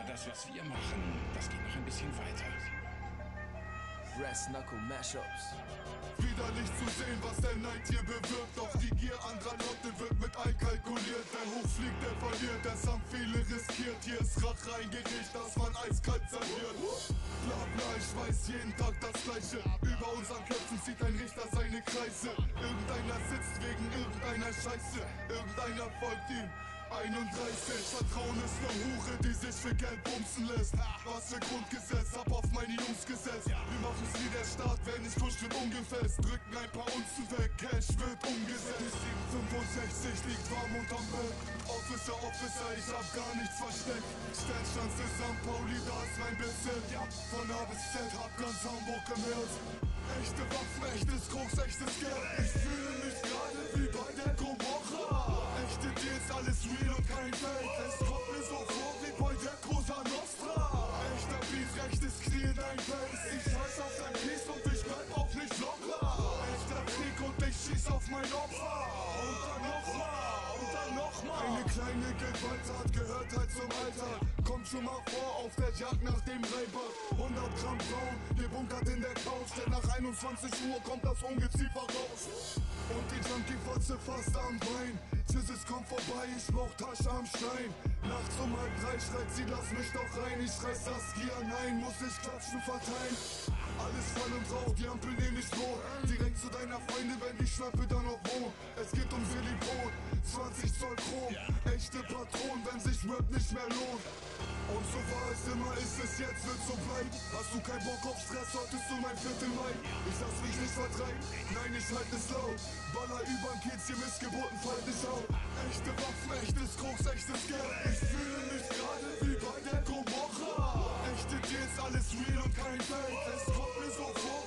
das, was wir machen, das geht noch ein bisschen weiter. Brass Knuckle Mashups. Widerlich zu sehen, was der Neid hier bewirkt. Doch die Gier anderer Leute wird mit einkalkuliert. Wer hochfliegt, der verliert, das haben viele riskiert. Hier ist Rache ein Gericht, das man eiskalt serviert. Bla bla, ich weiß jeden Tag das Gleiche. Über unseren Köpfen zieht ein Richter seine Kreise. Irgendeiner sitzt wegen irgendeiner Scheiße. Irgendeiner folgt ihm. 31, Vertrauen ist ne Hure, die sich für Geld bumsen lässt. Was für Grundgesetz, hab auf meine Jungs gesetzt. Wir machen's wie der Staat, wer nicht kuscht wird ungefest. Drücken ein paar Unzen weg, Cash wird umgesetzt. Die 765 liegt warm unterm Bett. Officer, Officer, ich hab gar nichts versteckt. Stellschanze St. Pauli, da ist mein Bezirk. Von A bis Z, hab ganz Hamburg im Herz. Echte Waffen, echtes Koks, echtes Geld. Ich fühle mich gerade wie bei der Gomorra. Echte Deals, alles real und kein Fake. Es kommt mir so vor wie bei der Cosa Nostra. Echter Beef, rechtes Knie in dein Face. Ich scheiß auf dein Piece und ich bleib auch nicht locker. Echter Krieg und ich schieß auf mein Opfer. Und dann nochmal, und dann nochmal. Eine kleine Gewalttat gehört halt zum Alltag. Kommt schon mal vor auf der Jagd nach dem Reibach. 100 Gramm Braun, gebunkert in der Couch. Denn nach 21 Uhr kommt das Ungeziefer raus. Und die Junkie-Fotze fast am Bein. Jesus kommt vorbei, ich brauch Tasche am Stein. Nachts um 2:30 schreit sie, lass mich doch rein. Ich reiß das Gier, nein, muss ich Klatschen verteilen. Alles voll und rauch, die Ampel nehm ich rot. Direkt zu deiner Freundin, wenn die Schnappe da noch wohnt. Es geht um Silikon, 20 Zoll Chrom. Echte Patronen, wenn sich Rap nicht mehr lohnt. Und so war es immer, ist es jetzt, wird so bleiben. Hast du keinen Bock auf Stress, solltest du mein 4. Mai. Ich lass mich nicht vertreiben, nein, ich halt es laut. Baller übern Kiez, hier Missgeburten, fall dich auf. Echte Waffen, echtes Koks, echtes Geld. Ich fühle mich gerade wie bei der Gomorra. Echte Deals, alles real und kein Fake. Es kommt mir so vor